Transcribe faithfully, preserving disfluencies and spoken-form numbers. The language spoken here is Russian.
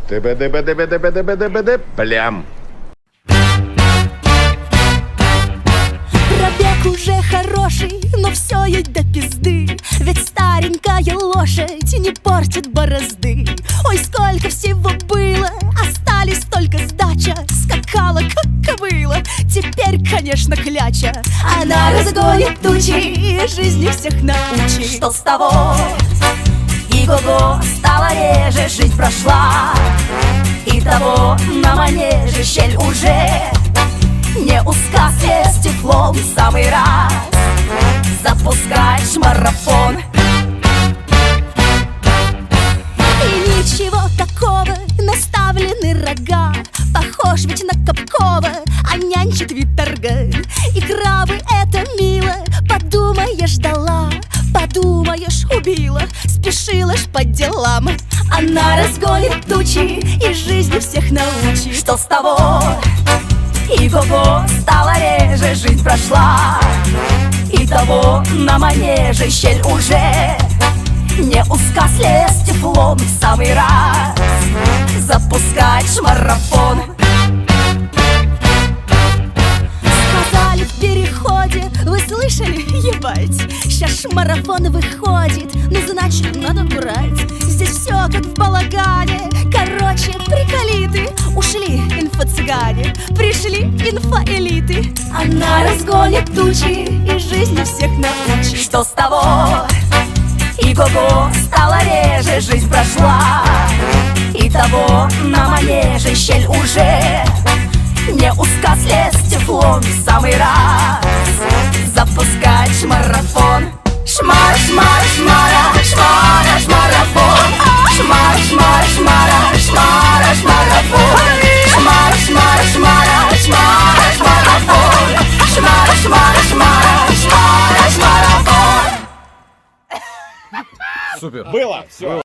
Ты-бы-ды-бы-ды-бы-ды-бы-ды-бы-ды, плям. Пробег уже хороший, но все ей до пизды. Ведь старенькая лошадь не портит борозды. Ой, сколько всего было, остались только сдача. Скакала, как кобыла, теперь, конечно, кляча. Она разгонит тучи и жизни всех научит. Что с того? И-го-го, стала реже, жизнь прошла. И того на манеже щель уже не узка, с теплом в самый раз запускать марафон. И ничего такого, наставлены рога. Похож ведь на Капкова, а нянчит вид торга. И крабы это мило, подумаешь, дала, подумаешь, убила, спешила ж по делам. Она разгонит тучи и жизни всех научит. Что с того? И-го-го, стала реже, жизнь прошла. И того на манеже щель уже не узка, слез теплом в самый раз запускать марафон. Сказали в переходе, вы слышали, ебать? Сейчас марафон выходит, ну значит надо брать. Здесь все как в балагане, короче, приколиты. Ушли инфо-цыгане, пришли инфо-элиты. Она разгонит тучи и жизни всех научит. Что с того? И-го-го, стала реже, жизнь прошла. И того на манеже щель уже не узка, слез теплом в самый раз запускать марафон. Шмара, шмара, шмара, шмара, шмарафон. Шмара, шмара, шмара, шмара, шмарафон. Шмара, шмара, шмара, шмара, шмарафон. Шмара, шмара, шмара, шмара, шмарафон. Супер. Было. Все.